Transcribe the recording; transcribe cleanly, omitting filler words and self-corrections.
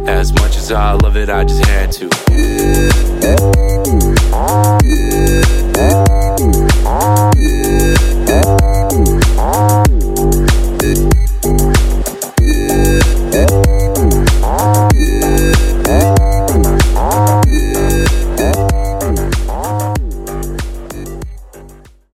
As much as I love it, I just had to.